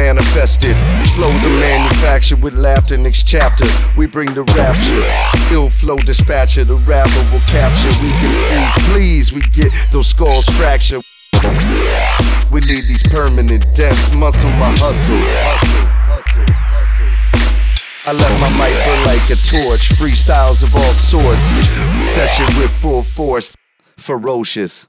manifested. Flows are manufactured with laughter. Next chapter, we bring the rapture. Ill flow dispatcher, the rapper will capture. We can seize, please, we get those skulls fractured. We leave these permanent dents, muscle my hustle. I left my mic burn like a torch, freestyles of all sorts. Session with full force, ferocious.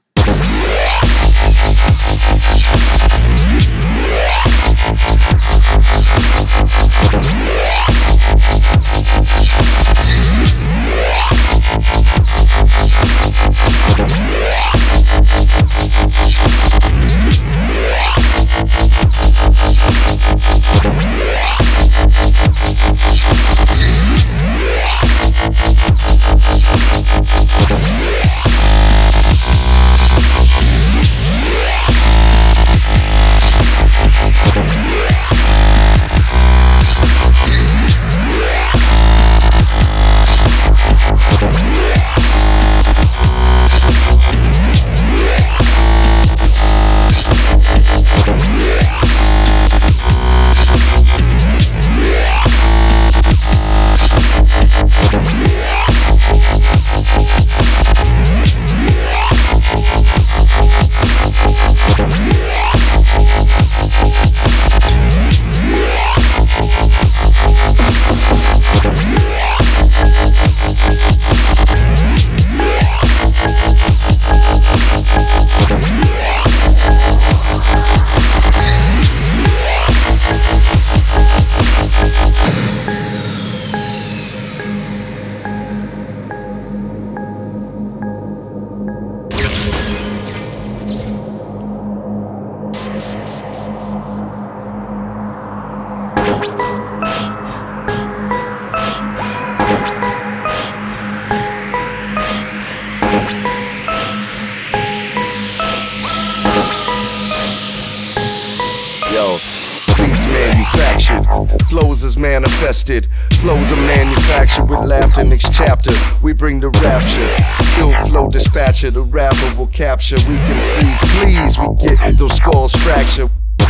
Yo, beats manufactured, flows is manifested. Flows are manufactured with laughter. Next chapter, we bring the rapture. Ill flow dispatcher, the rapper will capture. We can seize, please, we get those skulls fractured.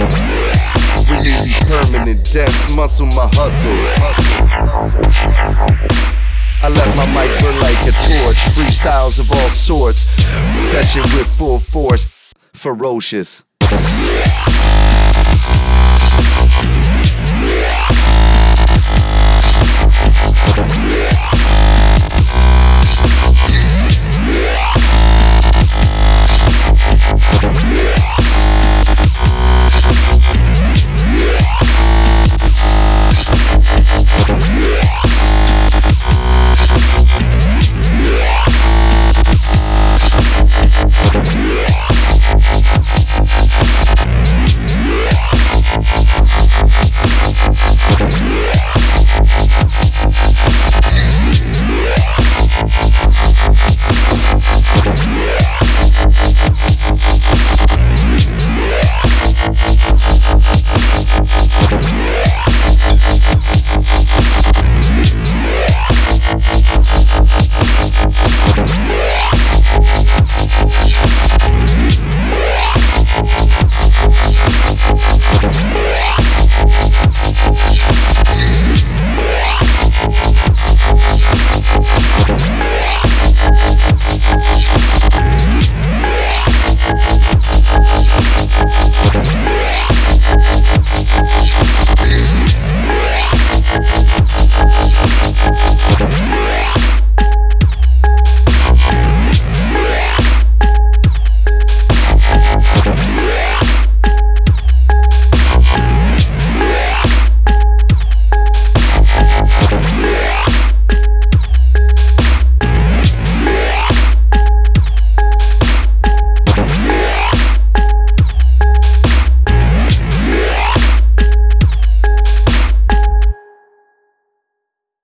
We leave these permanent dents, muscle my hustle. I left my mic burn like a torch, freestyles of all sorts. Session with full force, ferocious.